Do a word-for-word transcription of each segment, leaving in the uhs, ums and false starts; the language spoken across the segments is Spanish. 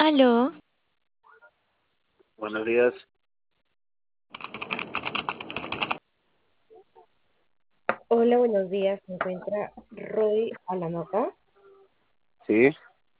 Aló, Buenos días. Hola, buenos días. Se encuentra Roy Alanota. Sí,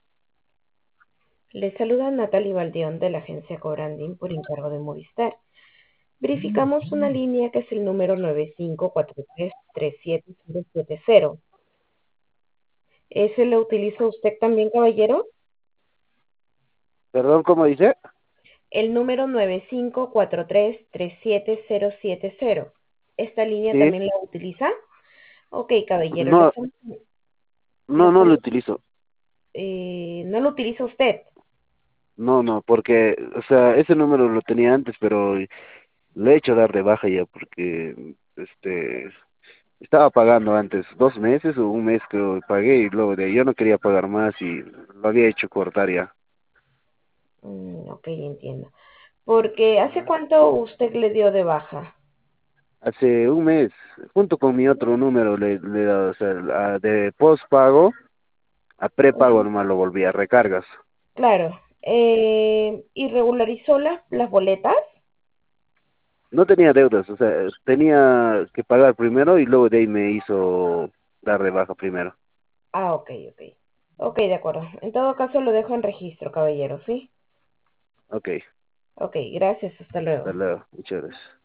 Le saluda Natalie Baldeón de la agencia Cobranding por encargo de Movistar. Verificamos una línea que es el número nueve cinco cuatro tres tres siete cero siete cero. ¿Ese lo utiliza usted también, caballero? perdón, ¿cómo dice? El número nueve cinco cuatro tres tres siete cero siete cero. ¿Esta línea Sí, también la utiliza? Ok, caballero, le no, estamos, le no, no lo estamos, utilizo. eh, no lo utiliza usted. No, no, porque, o sea, ese número lo tenía antes, pero lo he hecho dar de baja ya, porque, este, estaba pagando antes dos meses o un mes que pagué y luego de ahí yo no quería pagar más y lo había hecho cortar ya. Mm, ok, entiendo. Porque ¿hace Ajá. cuánto usted le dio de baja? Hace un mes, junto con mi otro número, le, le he dado, o sea, a- de postpago a prepago Ujú. nomás lo volví a recargas. Claro. Eh, ¿y regularizó las, las boletas? No tenía deudas, o sea, tenía que pagar primero y luego de ahí me hizo dar de baja primero. Ah, ok, ok. Ok, de acuerdo. En todo caso lo dejo en registro, caballero, ¿sí? Ok, Ok, gracias. Hasta hasta luego. luego, muchas gracias.